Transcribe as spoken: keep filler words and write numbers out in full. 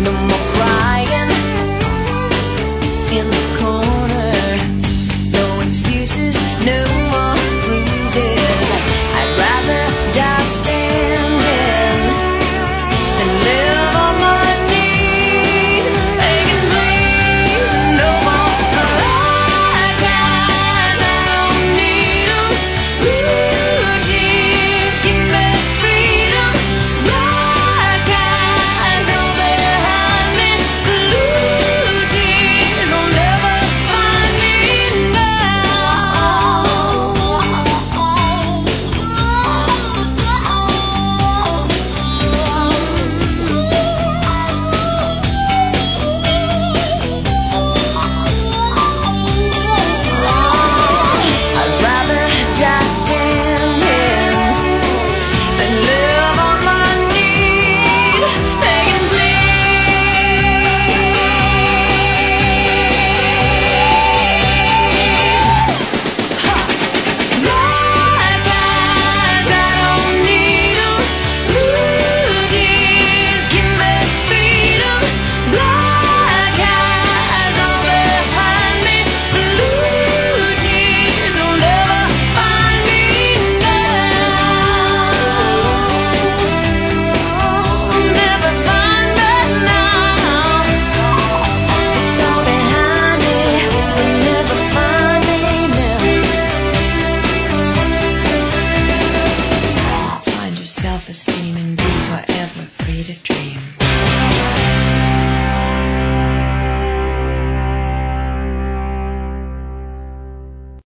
no more crying in the corner, no excuses, no more bruises. I'd rather die standing than live on my knees, begging please, no more black eyes, I don't need 'em. Blue jeans, give me freedom. Black eyes all behind me. Blue jeans will never find me I'd rather die standing than live on my knees, begging please. Black eyes, I don't need 'em. Blue jeans, give me freedom. Black eyes all behind me. Blue jeans will never find me now. Never find me now. It's all behind me. They'll never find me now. Find your self-esteem and be forever free to dream.